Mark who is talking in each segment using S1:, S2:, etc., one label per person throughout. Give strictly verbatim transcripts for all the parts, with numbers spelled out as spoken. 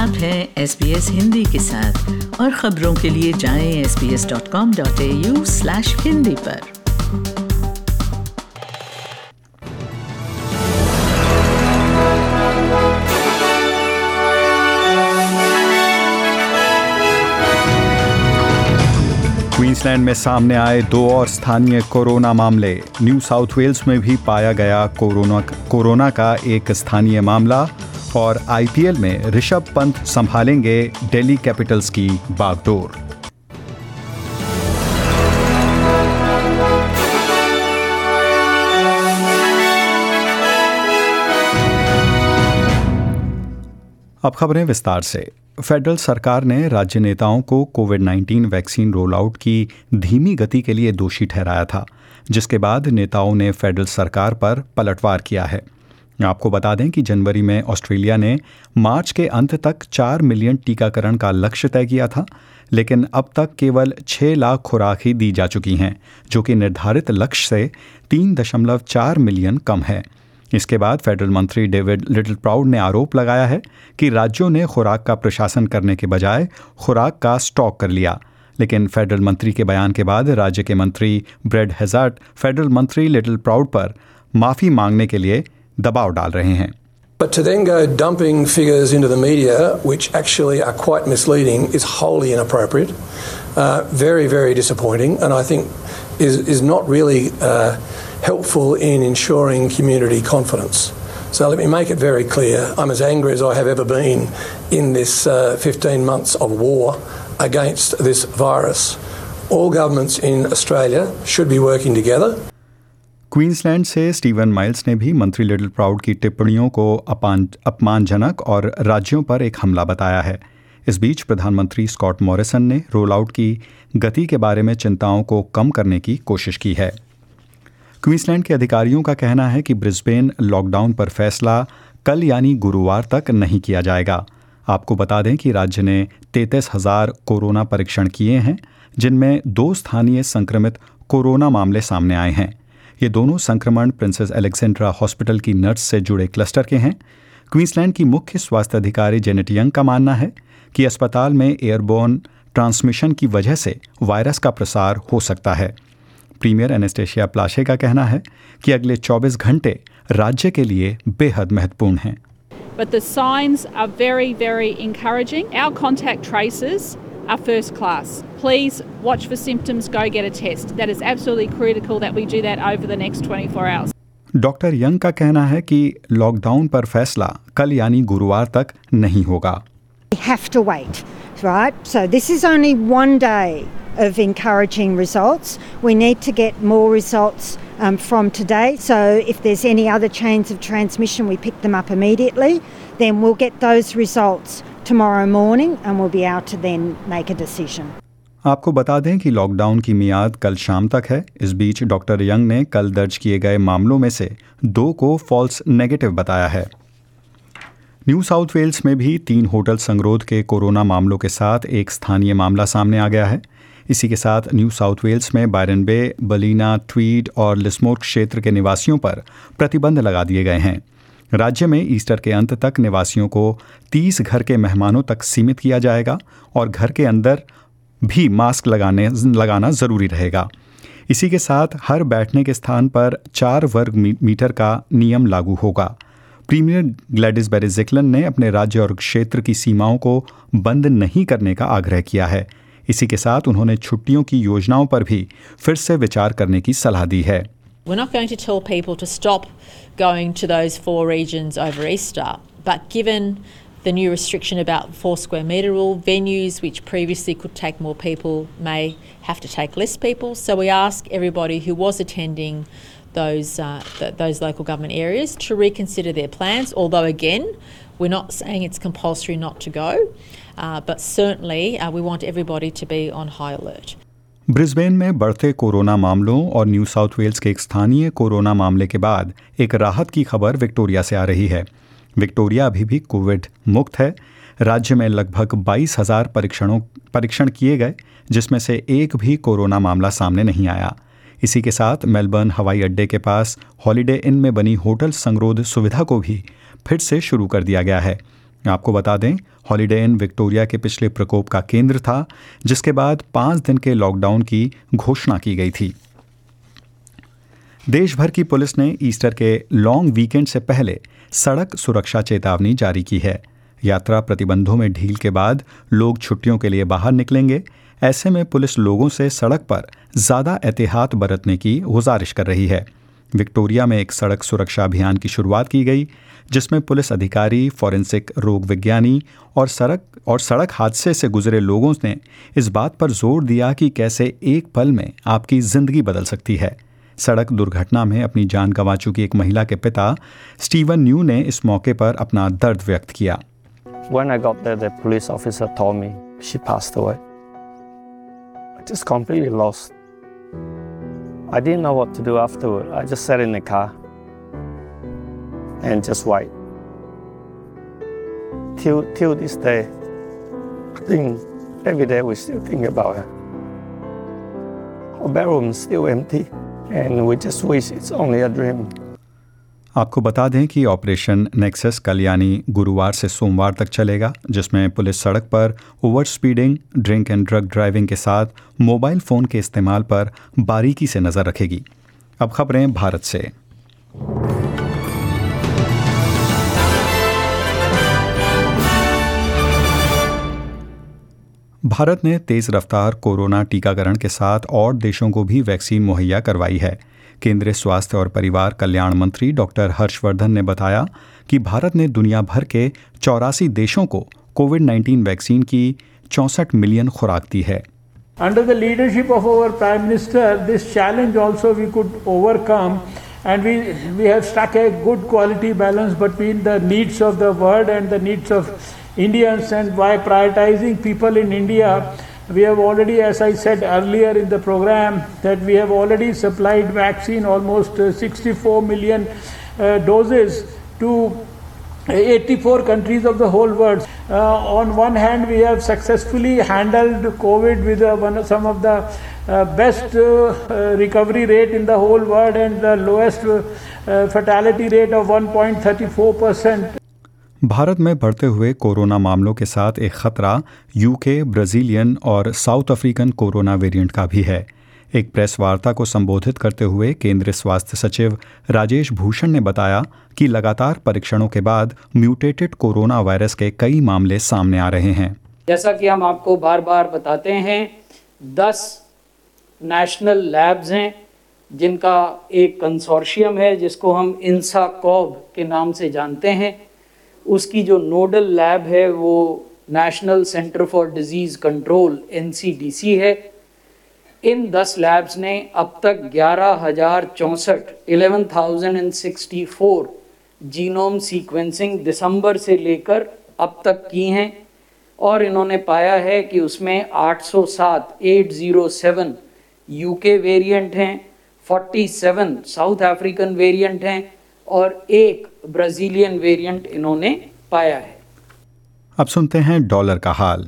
S1: आप हैं S B S Hindi के साथ और खबरों के लिए जाएं S B S dot com dot A U slash Hindi पर।
S2: क्वींसलैंड में सामने आए दो और स्थानीय कोरोना मामले। न्यू साउथ वेल्स में भी पाया गया कोरोना कोरोना का एक स्थानीय मामला। और आई पी एल में ऋषभ पंत संभालेंगे दिल्ली कैपिटल्स की बागडोर। अब खबरें विस्तार से। फेडरल सरकार ने राज्य नेताओं को COVID nineteen vaccine roll out की धीमी गति के लिए दोषी ठहराया था, जिसके बाद नेताओं ने फेडरल सरकार पर पलटवार किया है। आपको बता दें कि जनवरी में ऑस्ट्रेलिया ने मार्च के अंत तक चार मिलियन टीकाकरण का लक्ष्य तय किया था, लेकिन अब तक केवल छः लाख खुराक ही दी जा चुकी हैं, जो कि निर्धारित लक्ष्य से तीन दशमलव चार मिलियन कम है। इसके बाद फेडरल मंत्री डेविड लिटिल प्राउड ने आरोप लगाया है कि राज्यों ने खुराक का प्रशासन करने के बजाय खुराक का स्टॉक कर लिया। लेकिन फेडरल मंत्री के बयान के बाद राज्य के मंत्री ब्रेड हैजार्ड फेडरल मंत्री लिटिल प्राउड पर माफ़ी मांगने के लिए दबाव डाल रहे हैं।
S3: But to then go dumping figures into the media, which actually are quite misleading, is wholly inappropriate. Uh, very, very disappointing, and I think is is not really uh, helpful in ensuring community confidence. So let me make it very clear: I'm as angry as I have ever been in this uh, fifteen months of war against this virus. All governments in Australia should be working together.
S2: Queensland से Steven Miles ने भी मंत्री little proud की टिप्पणियों को अपमानजनक और राज्यों पर एक हमला बताया है। इस बीच प्रधानमंत्री स्कॉट मॉरिसन ने रोल आउट की गति के बारे में चिंताओं को कम करने की कोशिश की है। क्वींसलैंड के अधिकारियों का कहना है कि ब्रिस्बेन लॉकडाउन पर फैसला कल यानी गुरुवार तक नहीं किया जाएगा। आपको बता दें कि राज्य ने तैंतीस हजार कोरोना परीक्षण किए हैं, जिनमें दो स्थानीय संक्रमित कोरोना मामले सामने आए हैं। ये दोनों संक्रमण प्रिंसेस अलेक्जेंड्रा हॉस्पिटल की नर्स से जुड़े क्लस्टर के हैं। क्वींसलैंड की मुख्य स्वास्थ्य अधिकारी जेनेट यंग का मानना है कि अस्पताल में एयरबोर्न ट्रांसमिशन की वजह से वायरस का प्रसार हो सकता है। प्रीमियर एनेस्टेशिया प्लाशे का कहना है कि अगले चौबीस घंटे राज्य के लिए बेहद महत्वपूर्ण हैं।
S4: But the signs are very, very encouraging. Our contact tracers are first class. Please watch for symptoms, go get a test. That is absolutely critical that we do that over the next twenty-four hours.
S2: Doctor Young का कहना है कि lockdown पर फैसला कल यानी गुरुवार तक नहीं होगा।
S5: We have to wait, right? So this is only one day of encouraging results. We need to get more results um, from today. So if there's any other chains of transmission, we pick them up immediately. Then we'll get those results tomorrow morning and we'll be able to then make a decision.
S2: आपको बता दें कि lockdown की मियाद कल शाम तक है। इस बीच डॉक्टर यंग ने कल दर्ज किए गए मामलों में से दो को फॉल्स नेगेटिव बताया है। न्यू साउथ वेल्स में भी तीन होटल संगरोध के कोरोना मामलों के साथ एक स्थानीय मामला सामने आ गया है। इसी के साथ न्यू साउथ वेल्स में बायरन बे, बलीना, ट्वीड और लिस्मोर क्षेत्र के निवासियों पर प्रतिबंध लगा दिए गए हैं। राज्य में ईस्टर के अंत तक निवासियों को तीस घर के मेहमानों तक सीमित किया जाएगा और घर के अंदर भी मास्क लगाने लगाना ज़रूरी रहेगा। इसी के साथ हर बैठने के स्थान पर चार वर्ग मीटर का नियम लागू होगा। प्रीमियर ग्लैडिस बेरेज़िक्लन ने अपने राज्य और क्षेत्र की सीमाओं को बंद नहीं करने का आग्रह किया है। इसी के साथ उन्होंने छुट्टियों की योजनाओं पर भी फिर से विचार करने की सलाह दी है।
S6: We're not going to tell people to stop going to those four regions over Easter, but given the new restriction about four square metre rule, venues which previously could take more people may have to take less people. So we ask everybody who was attending those uh, th- those local government areas to reconsider their plans. Although again, we're not saying it's compulsory not to go, uh, but certainly uh, we want everybody to be on high alert.
S2: Brisbane में बढ़ते corona मामलों और new South Wales के एक स्थानीय corona मामले के बाद एक राहत की खबर विक्टोरिया से आ रही है। विक्टोरिया अभी भी कोविड मुक्त है। राज्य में लगभग बाईस हजार परीक्षणों परीक्षण किए गए, जिसमें से एक भी कोरोना मामला सामने नहीं आया। इसी के साथ मेलबर्न हवाई अड्डे के पास हॉलिडे इन में बनी होटल संगरोध सुविधा को भी फिर से शुरू कर दिया गया है। आपको बता दें, हॉलिडे इन विक्टोरिया के पिछले प्रकोप का केंद्र था, जिसके बाद पाँच दिन के लॉकडाउन की घोषणा की गई थी। देश भर की पुलिस ने ईस्टर के लॉन्ग वीकेंड से पहले सड़क सुरक्षा चेतावनी जारी की है। यात्रा प्रतिबंधों में ढील के बाद लोग छुट्टियों के लिए बाहर निकलेंगे। ऐसे में पुलिस लोगों से सड़क पर ज़्यादा एहतियात बरतने की गुजारिश कर रही है। विक्टोरिया में एक सड़क सुरक्षा अभियान की शुरुआत की गई, जिसमें पुलिस अधिकारी, फॉरेंसिक रोग विज्ञानी और सड़क और सड़क हादसे से गुजरे लोगों ने इस बात पर जोर दिया कि कैसे एक पल में आपकी ज़िंदगी बदल सकती है। सड़क दुर्घटना में अपनी जान गंवा चुकी एक महिला के पिता स्टीवन न्यू ने इस मौके पर अपना दर्द व्यक्त किया।
S7: When I got there, the police officer told me she passed away. I just completely lost. I didn't know what to do afterward. I just sat in the car and just wait. Till till this day, I think every day we still think about her. Our bedroom is still empty, and we just wish it's only a dream.
S2: आपको बता दें कि operation nexus कल यानी गुरुवार से सोमवार तक चलेगा, जिसमें पुलिस सड़क पर over speeding, drink and drug driving के साथ मोबाइल फ़ोन के इस्तेमाल पर बारीकी से नज़र रखेगी। अब खबरें भारत से। भारत ने तेज़ रफ्तार कोरोना टीकाकरण के साथ और देशों को भी वैक्सीन मुहैया करवाई है। केंद्रीय स्वास्थ्य और परिवार कल्याण मंत्री डॉक्टर हर्षवर्धन ने बताया कि भारत ने दुनिया भर के चौरासी देशों को कोविड नाइन्टीन वैक्सीन की चौंसठ मिलियन खुराक दी है।
S8: Under the leadership of our Prime Minister, this challenge also we could overcome, and we we have struck a good quality balance between the needs of the world and the needs of Indians, and by prioritizing people in India, we have already, as I said earlier in the program, that we have already supplied vaccine almost uh, sixty-four million uh, doses to eighty-four countries of the whole world. Uh, on one hand, we have successfully handled COVID with uh, one, some of the uh, best uh, uh, recovery rate in the whole world and the lowest uh, uh, fatality rate of one point three four percent.
S2: Bharat में बढ़ते हुए corona मामलों के साथ एक खतरा UK, Brazilian और South African corona variant का भी है। एक प्रेस वार्ता को संबोधित करते हुए केंद्रीय स्वास्थ्य सचिव राजेश भूषण ने बताया कि लगातार परीक्षणों के बाद म्यूटेटेड कोरोना वायरस के कई मामले सामने आ रहे हैं।
S9: जैसा कि हम आपको बार बार बताते हैं, दस नेशनल लैब्स हैं जिनका एक कंसोर्शियम है जिसको हम इंसाकॉब के नाम से जानते हैं। उसकी जो नोडल लैब है वो national centre for disease control N C D C है। इन दस लैब्स ने अब तक ग्यारह हज़ार चौंसठ eleven thousand and sixty four genome sequencing दिसंबर से लेकर अब तक की हैं, और इन्होंने पाया है कि उसमें आठ सौ सात eight zero seven UK variant हैं, सैंतालीस साउथ अफ्रीकन वेरिएंट हैं और एक ब्राज़ीलियन वेरिएंट इन्होंने पाया है।
S2: अब सुनते हैं डॉलर का हाल।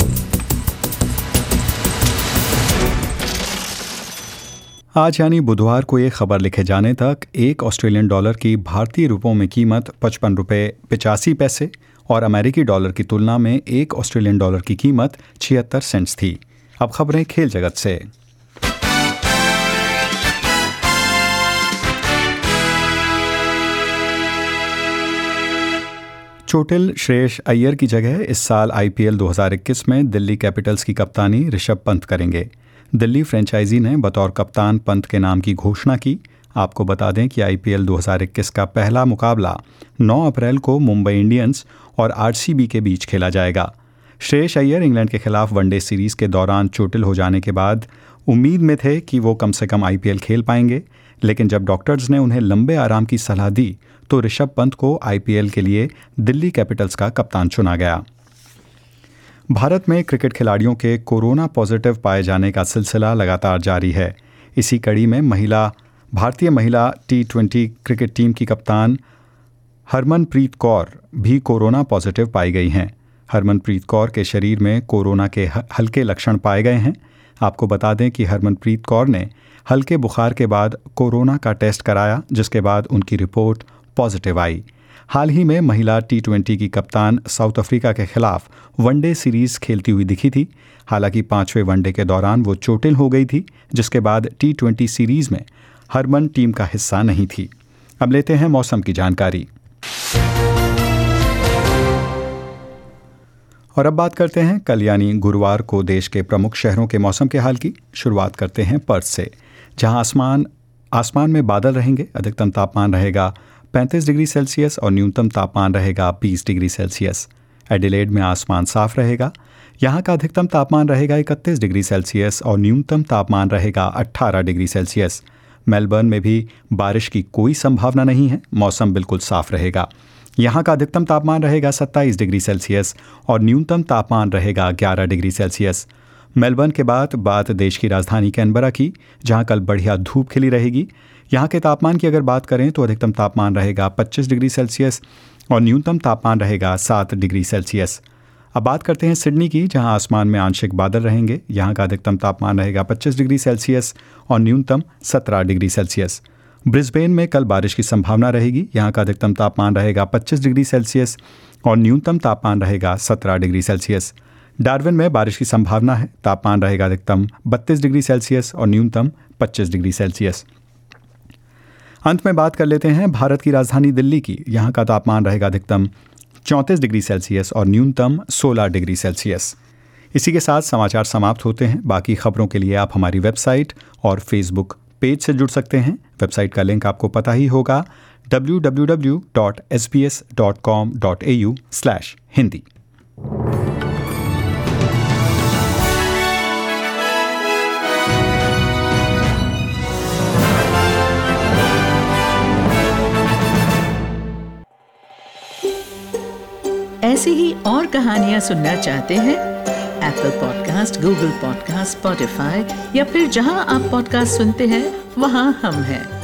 S2: आज यानी बुधवार को ये खबर लिखे जाने तक एक ऑस्ट्रेलियन डॉलर की भारतीय रुपयों में कीमत पचपन रुपये पिचासी पैसे और अमेरिकी डॉलर की तुलना में एक ऑस्ट्रेलियन डॉलर की कीमत छिहत्तर सेंट्स थी। अब खबरें खेल जगत से। चोटिल श्रेयस अय्यर की जगह इस साल आईपीएल दो हज़ार इक्कीस में दिल्ली कैपिटल्स की कप्तानी ऋषभ पंत करेंगे। दिल्ली फ्रेंचाइजी ने बतौर कप्तान पंत के नाम की घोषणा की। आपको बता दें कि आईपीएल दो हज़ार इक्कीस का पहला मुकाबला नौ अप्रैल को मुंबई इंडियंस और आरसीबी के बीच खेला जाएगा। श्रेयस अय्यर इंग्लैंड के खिलाफ वनडे सीरीज़ के दौरान चोटिल हो जाने के बाद उम्मीद में थे कि वो कम से कम आईपीएल खेल पाएंगे, लेकिन जब डॉक्टर्स ने उन्हें लंबे आराम की सलाह दी तो ऋषभ पंत को आईपीएल के लिए दिल्ली कैपिटल्स का कप्तान चुना गया। भारत में क्रिकेट खिलाड़ियों के कोरोना पॉजिटिव पाए जाने का सिलसिला लगातार जारी है। इसी कड़ी में महिला भारतीय महिला टी ट्वेंटी क्रिकेट टीम की कप्तान हरमनप्रीत कौर भी कोरोना पॉजिटिव पाई गई हैं। हरमनप्रीत कौर के शरीर में कोरोना के हल्के लक्षण पाए गए हैं। आपको बता दें कि हरमनप्रीत कौर ने हल्के बुखार के बाद कोरोना का टेस्ट कराया, जिसके बाद उनकी रिपोर्ट पॉजिटिव आई। हाल ही में महिला टी ट्वेंटी की कप्तान साउथ अफ्रीका के खिलाफ वनडे सीरीज खेलती हुई दिखी थी। हालांकि पांचवें वनडे के दौरान वो चोटिल हो गई थी, जिसके बाद टी ट्वेंटी सीरीज में हरमन टीम का हिस्सा नहीं थी। अब लेते हैं मौसम की जानकारी। और अब बात करते हैं कल यानी गुरुवार को देश के प्रमुख शहरों के मौसम के हाल की। शुरुआत करते हैं पर्थ से, जहां आसमान आसमान में बादल रहेंगे। अधिकतम तापमान रहेगा पैंतीस डिग्री सेल्सियस और न्यूनतम तापमान रहेगा बीस डिग्री सेल्सियस। एडिलेड में आसमान साफ रहेगा। यहाँ का अधिकतम तापमान रहेगा इकतीस डिग्री सेल्सियस और न्यूनतम तापमान रहेगा अट्ठारह डिग्री सेल्सियस। मेलबर्न में भी बारिश की कोई संभावना नहीं है, मौसम बिल्कुल साफ रहेगा। यहाँ का अधिकतम तापमान रहेगा सत्ताईस डिग्री सेल्सियस और न्यूनतम तापमान रहेगा ग्यारह डिग्री सेल्सियस। मेलबर्न के बाद बात देश की राजधानी कैनबरा की, जहाँ कल बढ़िया धूप खिली रहेगी। यहाँ के तापमान की अगर बात करें तो अधिकतम तापमान रहेगा पच्चीस डिग्री सेल्सियस और न्यूनतम तापमान रहेगा सात डिग्री सेल्सियस। अब बात करते हैं सिडनी की, जहाँ आसमान में आंशिक बादल रहेंगे। यहाँ का अधिकतम तापमान रहेगा पच्चीस डिग्री सेल्सियस और न्यूनतम सत्रह डिग्री सेल्सियस। ब्रिस्बेन में कल बारिश की संभावना रहेगी। यहाँ का अधिकतम तापमान रहेगा पच्चीस डिग्री सेल्सियस और न्यूनतम तापमान रहेगा सत्रह डिग्री सेल्सियस। डार्विन में बारिश की संभावना है। तापमान रहेगा अधिकतम बत्तीस डिग्री सेल्सियस और न्यूनतम पच्चीस डिग्री सेल्सियस। अंत में बात कर लेते हैं भारत की राजधानी दिल्ली की। यहाँ का तापमान रहेगा अधिकतम चौंतीस डिग्री सेल्सियस और न्यूनतम सोलह डिग्री सेल्सियस। इसी के साथ समाचार समाप्त होते हैं। बाकी खबरों के लिए आप हमारी वेबसाइट और फेसबुक पेज से जुड़ सकते हैं। वेबसाइट का लिंक आपको पता ही होगा, W W W dot S B S dot com dot A U slash Hindi.
S1: ऐसी ही और कहानियां सुनना चाहते हैं? Apple podcast, Google podcast, Spotify या फिर जहां आप पॉडकास्ट सुनते हैं वहां हम हैं।